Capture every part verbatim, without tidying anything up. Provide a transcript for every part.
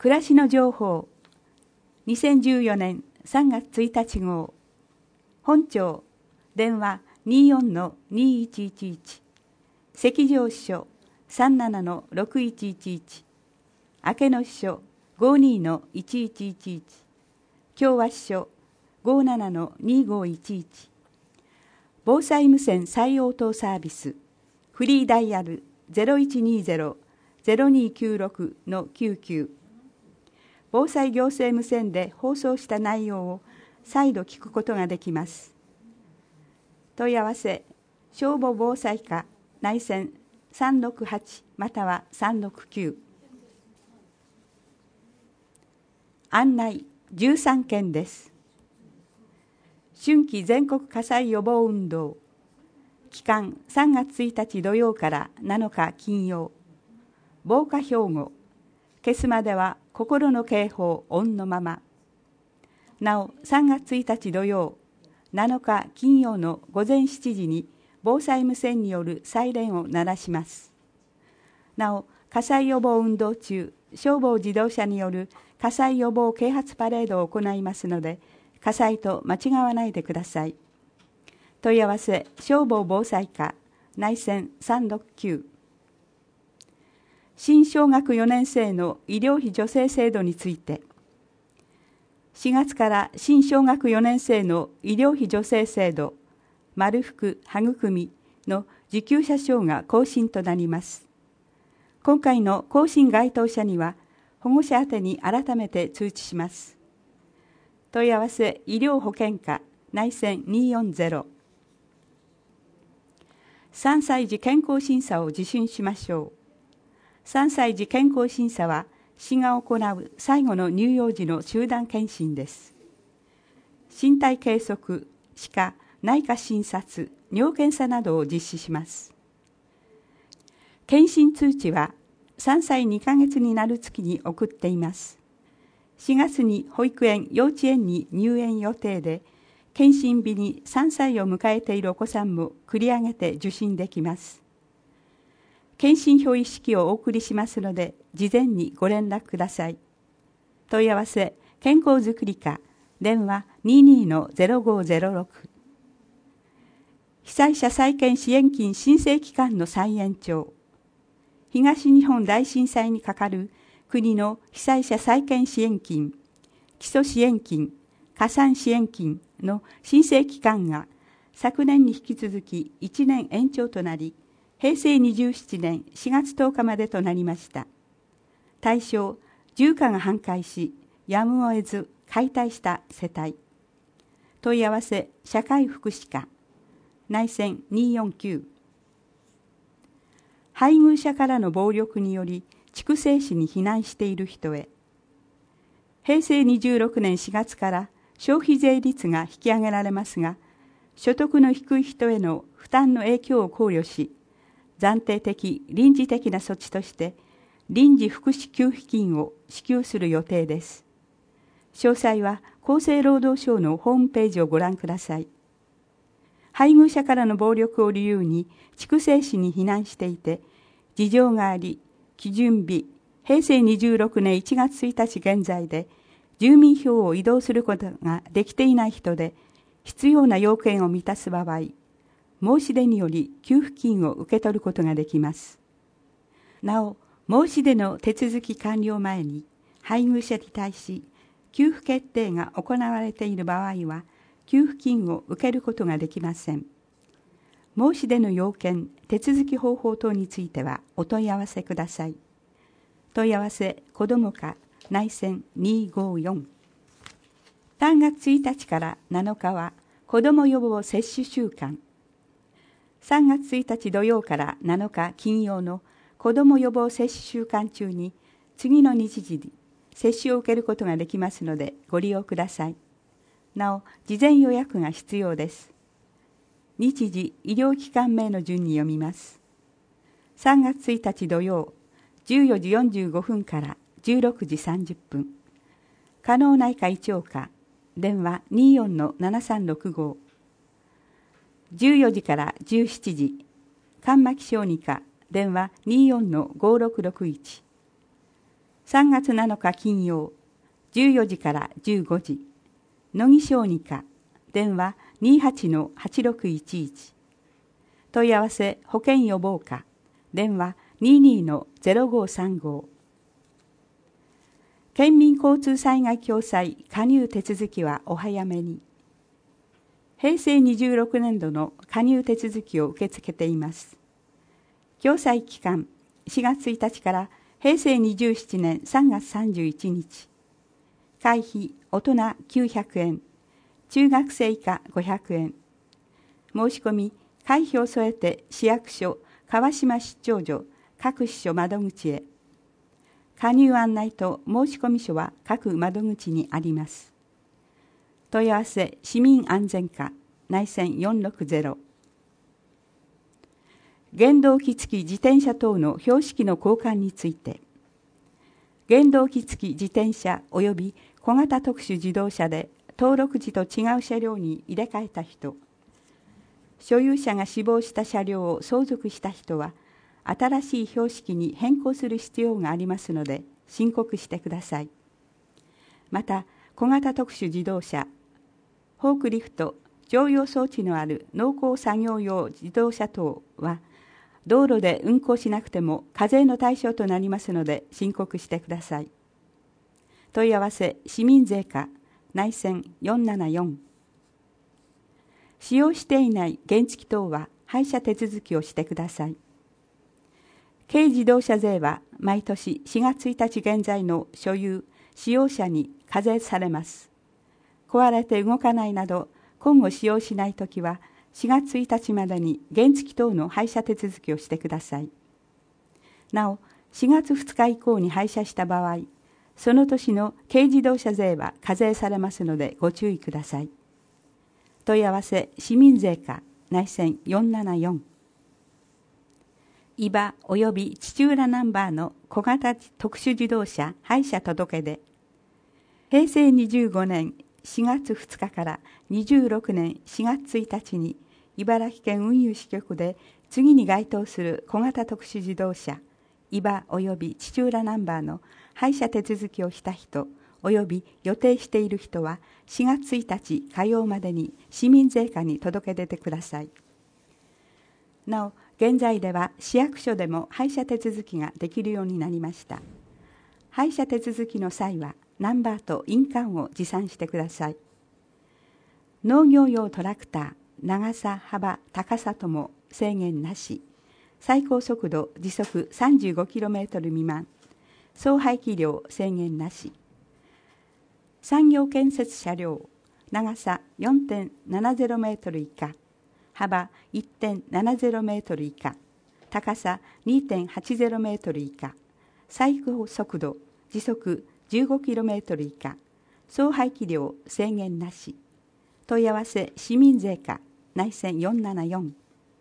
暮らしの情報にせんじゅうよねんさんがつついたち号本庁電話 にじゅうよんのにいちいちいち 赤条支所 さんじゅうななのろくいちいちいち 明野支所 ごじゅうにのいちいちいちいち 共和支所 ごじゅうななのにごいちいち 防災無線最応答サービスフリーダイヤル ゼロいちにゼロ ゼロにきゅうろくのきゅうきゅう防災行政無線で放送した内容を再度聞くことができます。問い合わせ消防防災課内線さんろくはちまたはさんろくきゅう案内じゅうさんけんです。春季全国火災予防運動期間さんがつついたち土曜からなのか金曜防火標語消すまでは心の警報オンのままなおさんがつついたち土曜なのか金曜のごぜんしちじに防災無線によるサイレンを鳴らします。なお火災予防運動中消防自動車による火災予防啓発パレードを行いますので火災と間違わないでください。問い合わせ消防防災課内線さんろくきゅう新小学よねん生の医療費助成制度についてしがつから新小学よねん生の医療費助成制度丸福育みの受給者証が更新となります。今回の更新該当者には保護者宛に改めて通知します。問い合わせ医療保険課内線によんゼロさんさい児健康審査を受診しましょう。さんさい児健康審査は市が行う最後の乳幼児の集団検診です。身体計測、歯科、内科診察、尿検査などを実施します。検診通知はさんさいにかげつになる月に送っています。しがつに保育園、幼稚園に入園予定で、検診日にさんさいを迎えているお子さんも繰り上げて受診できます。検診表一式をお送りしますので、事前にご連絡ください。問い合わせ、健康づくり課、電話 にじゅうにのゼロごゼロろく 被災者再建支援金申請期間の再延長東日本大震災にかかる国の被災者再建支援金、基礎支援金、加算支援金の申請期間が昨年に引き続きいちねん延長となり、へいせいにじゅうななねんしがつとおかまでとなりました。対象、住家が半壊し、やむを得ず解体した世帯。問い合わせ、社会福祉課、内線によんきゅう配偶者からの暴力により筑西市に避難している人へ。へいせいにじゅうろくねんしがつから消費税率が引き上げられますが、所得の低い人への負担の影響を考慮し、暫定的臨時的な措置として臨時福祉給付金を支給する予定です。詳細は厚生労働省のホームページをご覧ください。配偶者からの暴力を理由に筑西市に避難していて、事情があり、基準日へいせいにじゅうろくねんいちがつついたち現在で住民票を移動することができていない人で、必要な要件を満たす場合、申し出により給付金を受け取ることができます。なお、申し出の手続き完了前に配偶者に対し給付決定が行われている場合は給付金を受けることができません。申し出の要件、手続き方法等についてはお問い合わせください。問い合わせ子ども課内線にごよんさんがつついたちからなのかは子ども予防接種週間。さんがつついたち土曜からなのか金曜の子ども予防接種週間中に次の日時に接種を受けることができますのでご利用ください。なお、事前予約が必要です。日時、医療機関名の順に読みます。さんがつついたち土曜、じゅうよじよんじゅうごふんからじゅうろくじさんじゅっぷん。加納内科医長課、電話にじゅうよんのななさんろくご。じゅうよじからじゅうしちじ、緩巻小児科、電話にじゅうよんのごろくろくいち。 さんがつなのか金曜、じゅうよじからじゅうごじ、乃木小児科、電話 にーはちのはちろくいちいち、問い合わせ保健予防課、電話 にーにーのゼロごさんご。県民交通災害共済加入手続きはお早めに。平成にじゅうろくねんどの加入手続きを受け付けています。共済期間しがつついたちから平成にじゅうななねんさんがつさんじゅういちにち。会費大人きゅうひゃくえん、中学生以下ごひゃくえん。申し込み会費を添えて市役所川島出張所各支所窓口へ。加入案内と申込書は各窓口にあります。問い合わせ市民安全課内線よんろくゼロ。原動機付き自転車等の標識の交換について、原動機付き自転車及び小型特殊自動車で登録時と違う車両に入れ替えた人、所有者が死亡した車両を相続した人は新しい標識に変更する必要がありますので申告してください。また小型特殊自動車、フォークリフト、乗用装置のある農耕作業用自動車等は道路で運行しなくても課税の対象となりますので申告してください。問い合わせ市民税課内線よんななよん。使用していない原付等は廃車手続きをしてください。軽自動車税は毎年しがつついたち現在の所有・使用者に課税されます。壊れて動かないなど今後使用しないときはしがつついたちまでに原付等の廃車手続きをしてください。なお、しがつふつか以降に廃車した場合、その年の軽自動車税は課税されますのでご注意ください。問い合わせ市民税課内線よんななよん。イバおよび父浦ナンバーの小型特殊自動車廃車届出。平成にじゅうごねんしがつふつかからにじゅうろくねんしがつついたちに茨城県運輸支局で次に該当する小型特殊自動車イバおよび父浦ナンバーの廃車手続きをした人および予定している人はしがつついたち火曜までに市民税課に届け出てください。なお、現在では市役所でも廃車手続きができるようになりました。廃車手続きの際はナンバーと印鑑を持参してください。農業用トラクター、長さ、幅、高さとも制限なし、最高速度時速 さんじゅうごキロメートル 未満、総排気量制限なし。産業建設車両、長さ よんてんななゼロメートル以下、幅 いってんななゼロメートル以下、高さ にてんはちゼロメートル以下、最高速度時速 じゅうごキロメートル 以下、総排気量制限なし。問い合わせ市民税課内線よんななよん。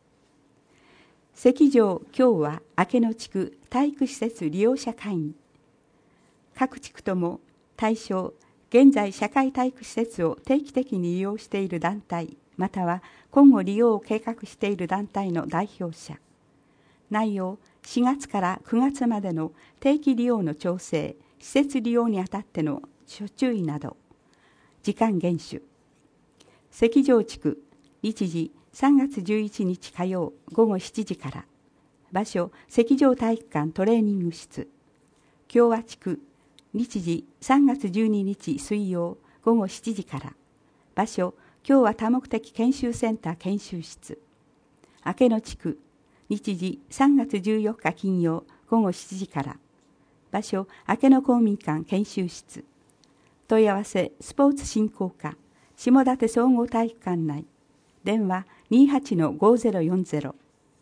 関城今日は明野地区体育施設利用者会議。各地区とも対象、現在社会体育施設を定期的に利用している団体または今後利用を計画している団体の代表者。内容、しがつからくがつまでの定期利用の調整、施設利用にあたっての諸注意など。時間厳守。関城地区、日時さんがつじゅういちにち火曜ごごしちじから。場所、関城体育館トレーニング室。共和地区、日時さんがつじゅうににち水曜ごごしちじから。場所、共和多目的研修センター研修室。明野地区、日時さんがつじゅうよっか金曜ごごしちじから。場所、明野公民館研修室。問い合わせスポーツ振興課下館総合体育館内。電話 にーはちのごゼロよんゼロ。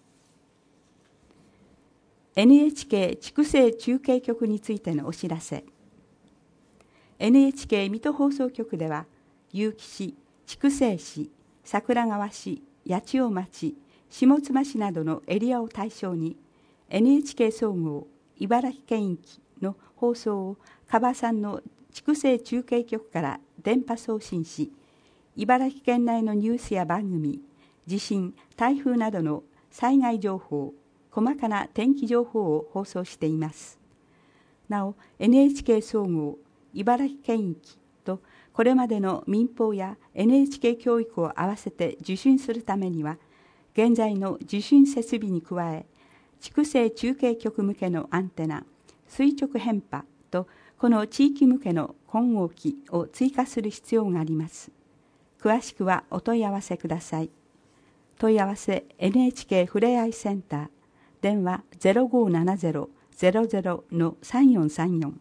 エヌエイチケー 筑西中継局についてのお知らせ。エヌエイチケー 水戸放送局では結城市、筑西市、桜川市、八千代町、下妻市などのエリアを対象に エヌエイチケー 総合茨城県域の放送を加場さんの筑西中継局から電波送信し、茨城県内のニュースや番組、地震、台風などの災害情報、細かな天気情報を放送しています。 なお エヌエイチケー 総合茨城県域とこれまでの民放や エヌエイチケー 教育を合わせて受信するためには、現在の受信設備に加え、筑西中継局向けのアンテナ、垂直変波とこの地域向けの混合機を追加する必要があります。詳しくはお問い合わせください。問い合わせ エヌエイチケー ふれあいセンター、電話 ゼロごーななゼロ ゼロゼロ さんよんさんよん。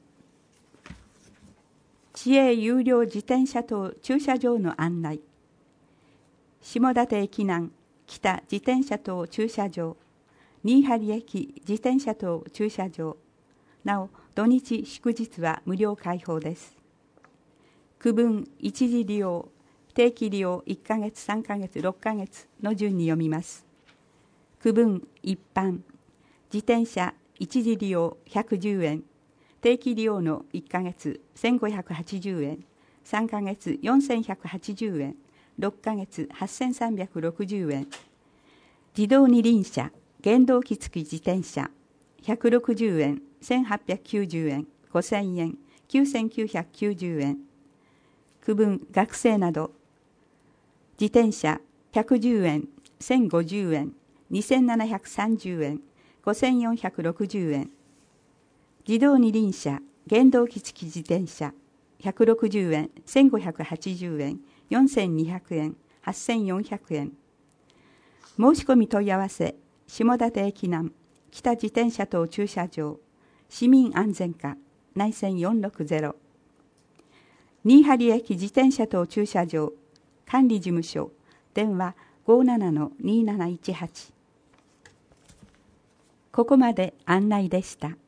市営有料自転車等駐車場の案内。下館駅南北自転車等駐車場、新張駅自転車等駐車場。なお、土日祝日は無料開放です。区分一時利用、定期利用いっかげつ、さんかげつ、ろっかげつの順に読みます。区分一般、自転車一時利用ひゃくじゅうえん、定期利用のいっかげつせんごひゃくはちじゅうえん、さんかげつよんせんひゃくはちじゅうえん、ろっかげつはっせんさんびゃくろくじゅうえん。自動二輪車、原動機付き自転車ひゃくろくじゅうえん、せんはっぴゃくきゅうじゅうえん、ごせんえん、きゅうせんきゅうひゃくきゅうじゅうえん。区分学生など、自転車ひゃくじゅうえん、せんごじゅうえん、にせんななひゃくさんじゅうえん、ごせんよんひゃくろくじゅうえん。自動二輪車、原動機付き自転車ひゃくろくじゅうえん、せんごひゃくはちじゅうえん、よんせんにひゃくえん、はっせんよんひゃくえん。申し込み問い合わせ、下館駅南北自転車等駐車場、市民安全課内線よんろくゼロ。新張駅自転車等駐車場管理事務所、電話 ごーななのにーなないちはち。ここまで案内でした。